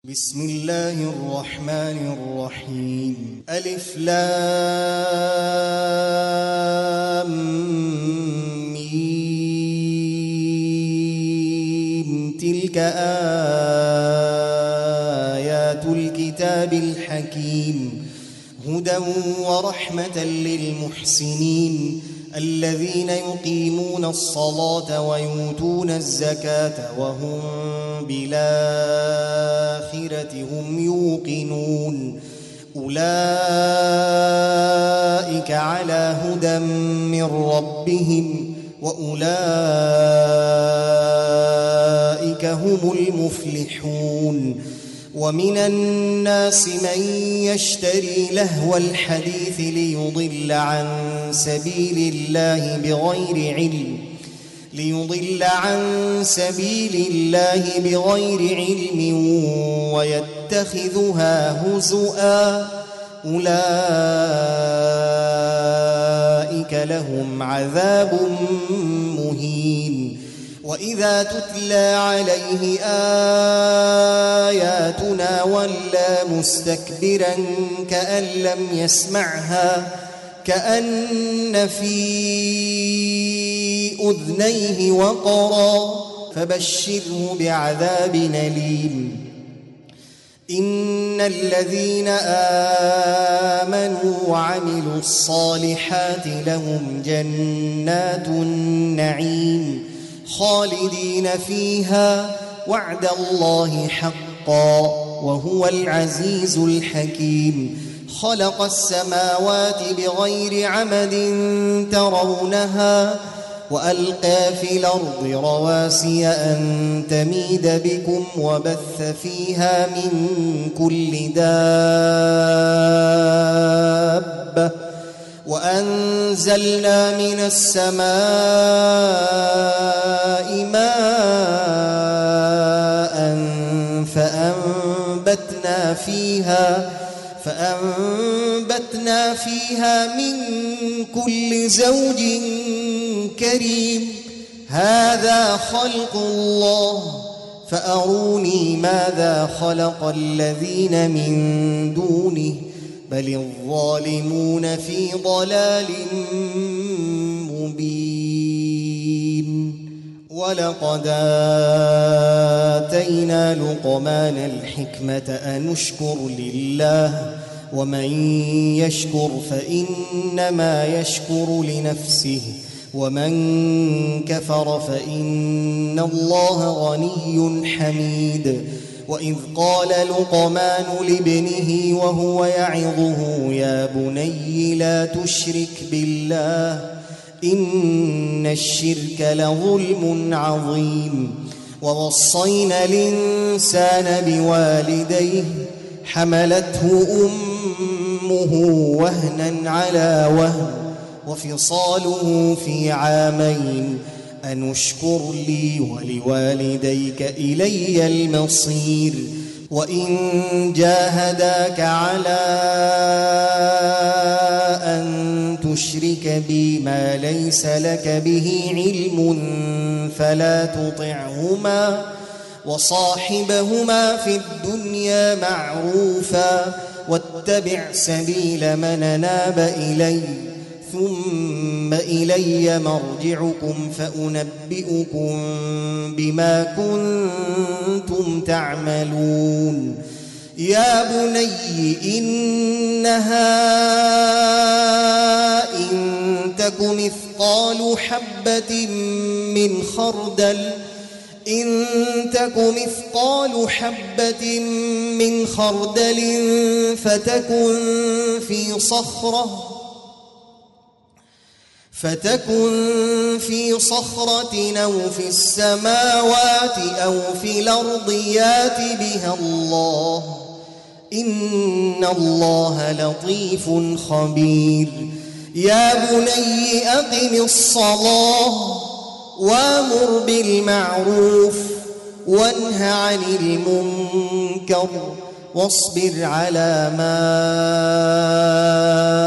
بسم الله الرحمن الرحيم ألف لام ميم تلك آيات الكتاب الحكيم هدى ورحمة للمحسنين الذين يقيمون الصلاة ويؤتون الزكاة وهم بالآخرة هم يوقنون أولئك على هدى من ربهم وأولئك هم المفلحون ومن الناس من يشتري لهو الحديث ليضل عن سبيل الله بغير علم ويتخذها هزؤا أولئك لهم عذاب مهين وإذا تتلى عليه آياتنا ولى مستكبرا كأن لم يسمعها كأن في أذنيه وقرا فبشره بعذاب أليم إن الذين آمنوا وعملوا الصالحات لهم جنات النعيم خالدين فيها وعد الله حقا وهو العزيز الحكيم خلق السماوات بغير عمد ترونها وألقى في الأرض رواسي أن تميد بكم وبث فيها من كل دابة وأنزلنا من السماء ماء فأنبتنا فيها من كل زوج كريم هذا خلق الله فأروني ماذا خلق الذين من دونه بل الظالمون في ضلال مبين ولقد آتينا لقمان الحكمة أن اشكر لله ومن يشكر فإنما يشكر لنفسه ومن كفر فإن الله غني حميد وإذ قال لقمان لابنه وهو يعظه يا بني لا تشرك بالله إن الشرك لظلم عظيم ووصينا الإنسان بوالديه حملته أمه وهنا على وهن وفصاله في عامين أن اشكر لي ولوالديك إلي المصير وإن جاهداك على أن تشرك بي ما ليس لك به علم فلا تطعهما وصاحبهما في الدنيا معروفا واتبع سبيل من أناب إلي ثم إلي مرجعكم فأنبئكم بما كنتم تعملون يا بني إنها إن تك مثقال حبة من خردل فتكن في صخرة أو في السماوات أو في الأرض يات بها الله إن الله لطيف خبير يا بني أقم الصلاة وامر بالمعروف وانه عن المنكر واصبر على ما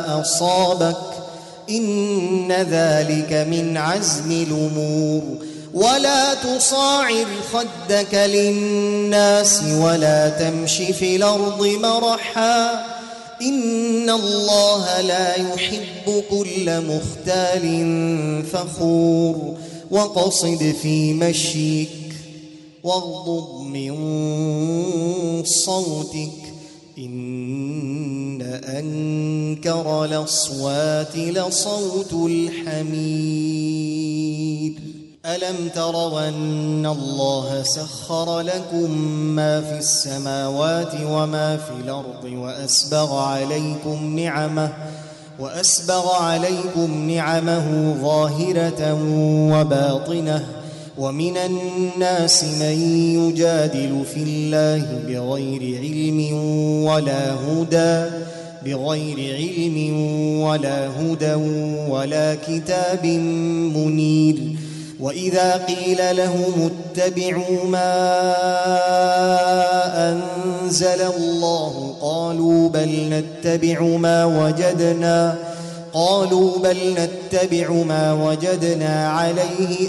أصابك إن ذلك من عزم الأمور ولا تصاعر خدك للناس ولا تمش في الأرض مرحا إن الله لا يحب كل مختال فخور وقصد في مشيك واغضض من صوتك إن أنكر الأصوات لصوت الحمير ألم تروا أن الله سخر لكم ما في السماوات وما في الأرض وأسبغ عليكم نعمه ظاهرة وباطنة ومن الناس من يجادل في الله بغير علم ولا هدى ولا كتاب منير وإذا قيل لهم اتبعوا ما أنزل الله قالوا بل نتبع ما وجدنا عليه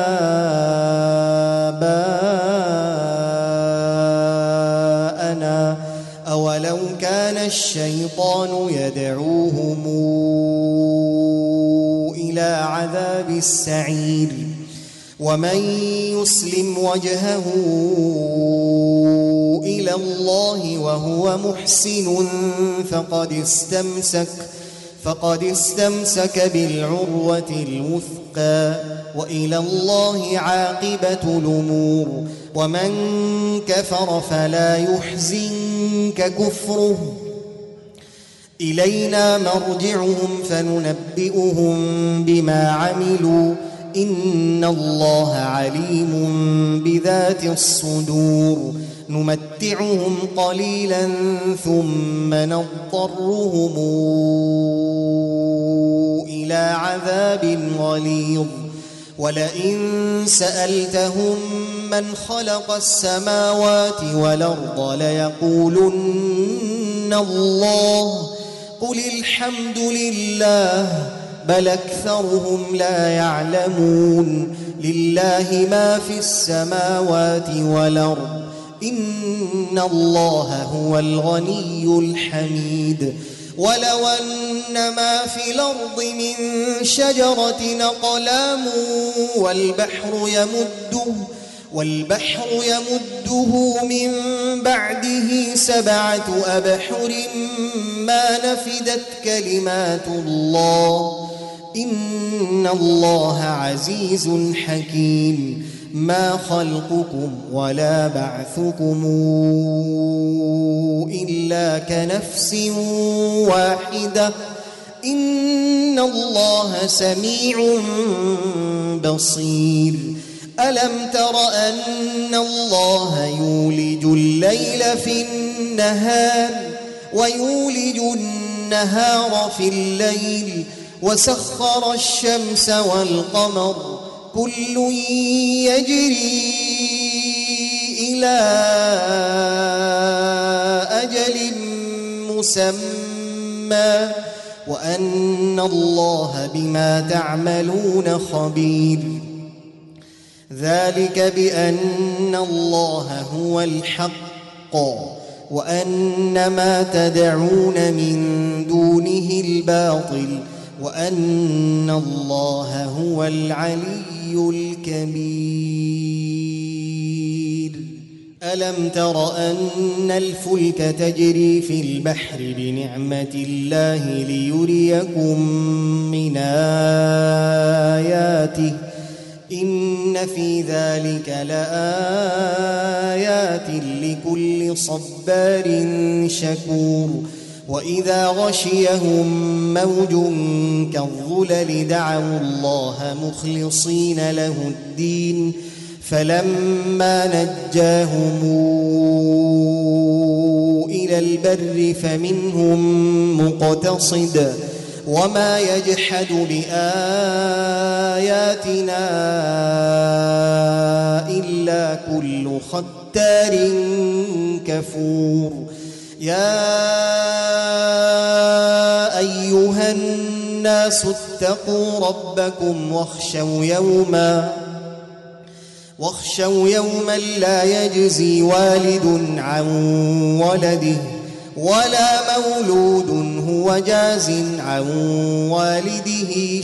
آباءنا أولو كان الشيطان يدعوهم إلى عذاب السعير ومن يسلم وجهه إلى الله وهو محسن فقد استمسك بالعروة الوثقى وإلى الله عاقبة الأمور ومن كفر فلا يحزنك كفره إلينا مرجعهم فننبئهم بما عملوا إن الله عليم بذات الصدور نمتعهم قليلا ثم نضطرهم إلى عذاب غليظ ولئن سألتهم من خلق السماوات والأرض ليقولن الله قل الحمد لله بل أكثرهم لا يعلمون لله ما في السماوات والأرض إن الله هو الغني الحميد ولو أن ما في الأرض من شجرة أقلام والبحر يمده من بعده 7 أبحر ما نفدت كلمات الله إن الله عزيز حكيم ما خلقكم ولا بعثكم إلا كنفس واحدة إن الله سميع بصير ألم تر أن الله يولج الليل في النهار ويولج النهار في الليل وسخر الشمس والقمر كل يجري إلى أجل مسمى وأن الله بما تعملون خبير ذلك بأن الله هو الحق وأن ما تدعون من دونه الباطل وأن الله هو العلي الكبير ألم تر أن الفلك تجري في البحر بنعمة الله ليريكم من آياته إن في ذلك لآيات لكل صبار شكور وإذا غشيهم موج كالظلل دعوا الله مخلصين له الدين فلما نجاهم إلى البر فمنهم مقتصد وما يجحد بآياتنا إلا كل ختار كفور يا أيها الناس اتقوا ربكم واخشوا يوما لا يجزي والد عن ولده ولا مولود هو جاز عن والده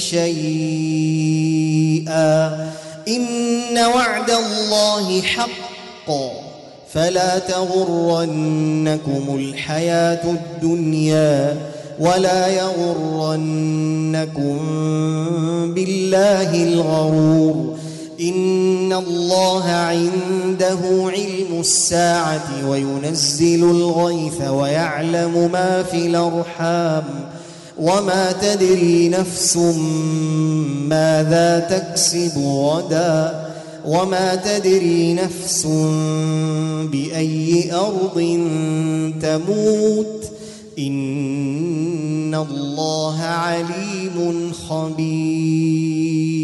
شيئا إن وعد الله حق فلا تغرنكم الحياة الدنيا ولا يغرنكم بالله الغرور إن الله عنده علم الساعة وينزل الغيث ويعلم ما في الأرحام وما تدري نفس ماذا تكسب غدا وما تدري نفس بأي أرض تموت إن الله عليم خبير